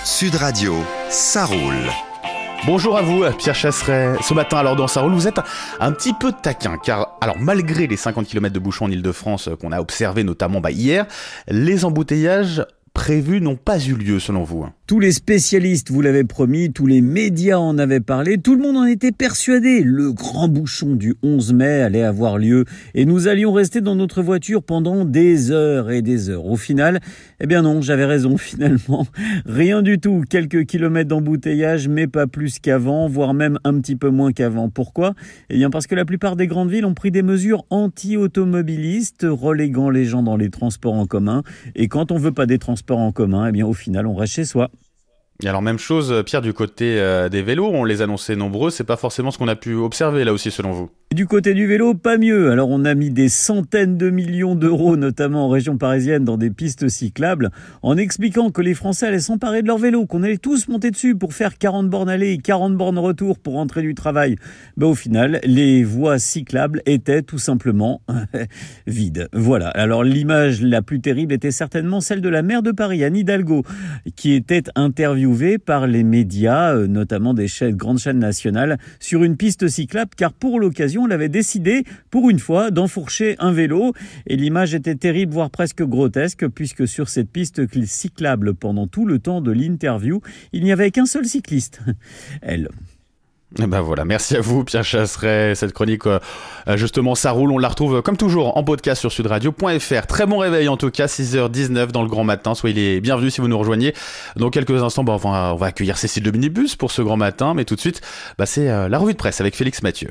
Sud Radio, ça roule. Bonjour à vous, Pierre Chasseret. Ce matin, alors dans Ça roule, vous êtes un petit peu taquin, car alors malgré les 50 km de bouchons en Ile-de-France qu'on a observé notamment hier, les embouteillages prévus n'ont pas eu lieu selon vous. Tous les spécialistes vous l'avaient promis, tous les médias en avaient parlé, tout le monde en était persuadé. Le grand bouchon du 11 mai allait avoir lieu et nous allions rester dans notre voiture pendant des heures et des heures. Au final, eh bien non, j'avais raison finalement. Rien du tout, quelques kilomètres d'embouteillage, mais pas plus qu'avant, voire même un petit peu moins qu'avant. Pourquoi ? Eh bien parce que la plupart des grandes villes ont pris des mesures anti-automobilistes, reléguant les gens dans les transports en commun. Et quand on veut pas des transports en commun, eh bien au final on reste chez soi. Et alors même chose, Pierre, du côté des vélos, on les annonçait nombreux, c'est pas forcément ce qu'on a pu observer là aussi selon vous. Du côté du vélo, pas mieux. Alors on a mis des centaines de millions d'euros, notamment en région parisienne, dans des pistes cyclables, en expliquant que les Français allaient s'emparer de leur vélo, qu'on allait tous monter dessus pour faire 40 bornes aller et 40 bornes retour pour rentrer du travail. Au final, les voies cyclables étaient tout simplement vides. Voilà. Alors l'image la plus terrible était certainement celle de la maire de Paris, Anne Hidalgo, qui était interviewée par les médias, notamment des grandes chaînes nationales, sur une piste cyclable, car pour l'occasion, elle avait décidé, pour une fois, d'enfourcher un vélo. Et l'image était terrible, voire presque grotesque, puisque sur cette piste cyclable, pendant tout le temps de l'interview, il n'y avait qu'un seul cycliste. Elle. Et ben voilà, merci à vous Pierre Chasseret. Cette chronique, justement, ça roule, on la retrouve comme toujours en podcast sur sudradio.fr. Très bon réveil en tout cas, 6h19 dans le grand matin. Soyez les bienvenus si vous nous rejoignez. Dans quelques instants, on va accueillir Cécile de Minibus pour ce grand matin. Mais tout de suite, c'est la revue de presse avec Félix Mathieu.